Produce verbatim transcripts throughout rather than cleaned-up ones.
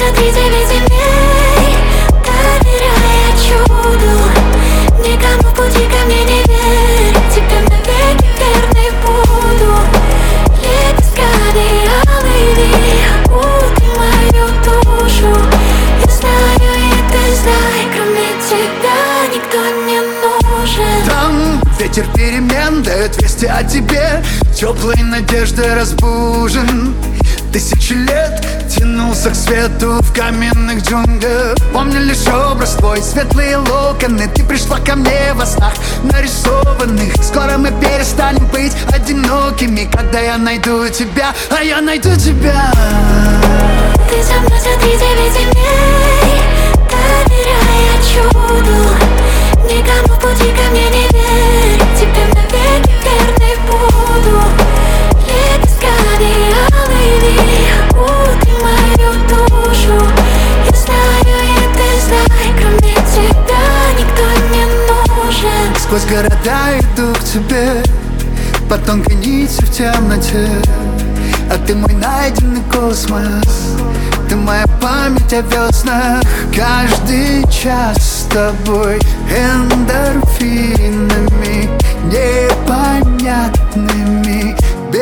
за тридевять земель, доверяя чуду. Никому в пути ко мне не верь, тебе навеки верной буду. Лепестками алыми окутай мою душу. Я знаю, и ты знай, кроме тебя никто не нужен. Там ветер перемен дает вести о тебе, теплой надеждой разбужен. Тысячи лет тянулся к свету в каменных джунглях. Помню лишь образ твой, светлые локоны. Ты пришла ко мне во снах нарисованных. Скоро мы перестанем быть одинокими, когда я найду тебя, а я найду тебя. Ты со мной за тридевять земель, доверяя чуду. Никому в пути ко мне не верь, тебе навеки верной буду. Лепестками алыми окутай мою душу. Я знаю, и ты знай, кроме тебя никто не нужен. Сквозь города иду к тебе, по тонкой нити в темноте. А ты мой найденный космос, ты моя память о веснах. Каждый час с тобой эндорфинами непонятными,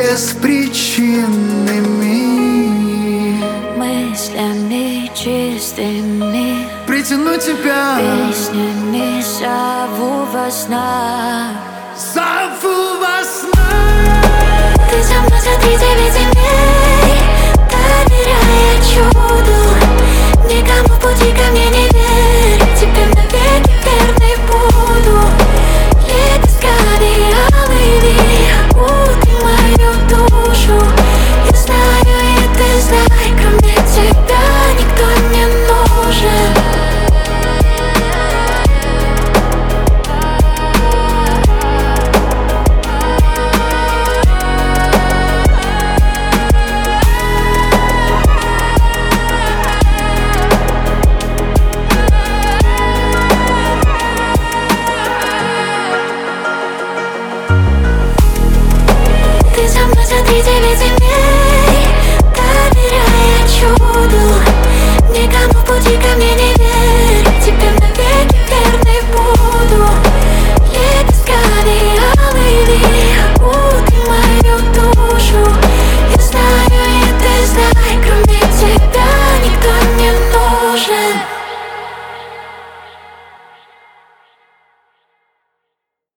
беспричинными, мыслями чистыми, притяну тебя, песнями зову во снах. зову во снах. Ты со мной за тридевять земель, доверяя чуду. Никому в пути ко мне не верь, тебе навеки верной буду. Лепестками алыми окутай мою душу. Я знаю, и ты знай, кроме тебя никто не нужен. Ты со мной за тридевять земель, доверяя чуду. Никому в пути ко мне не